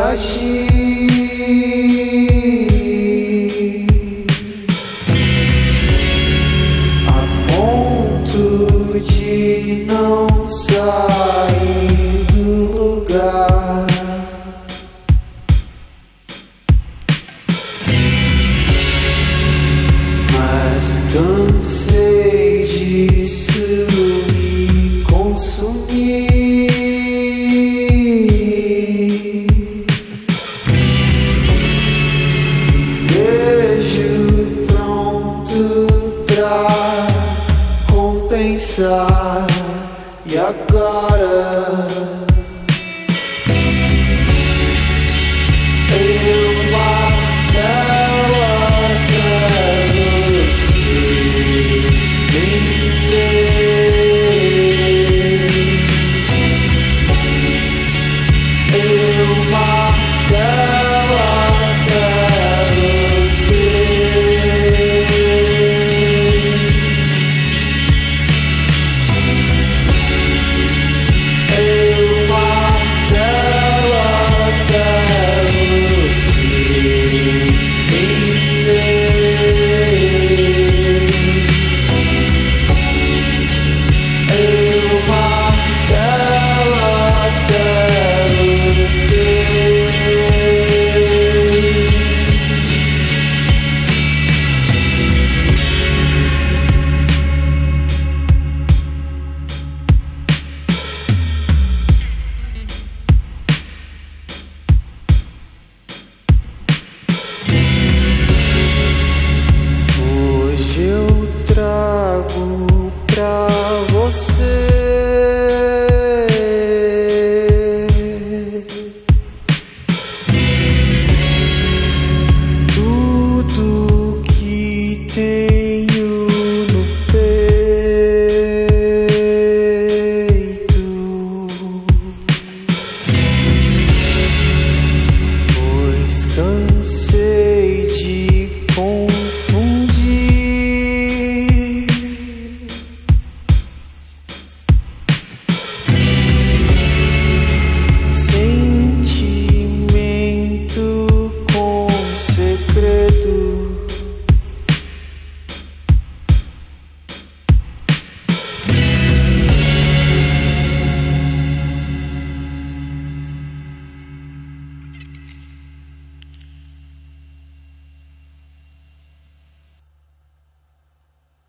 agir a ponto de não sair do lugar. Mas cansei disso me consumir. Vejo pronto pra compensar. E agora eu martelo até você entender. Eu martelo até você. Eu martelo até você entender. Eu martelo até você. Hoje eu trago pra você tudo que tenho no peito, pois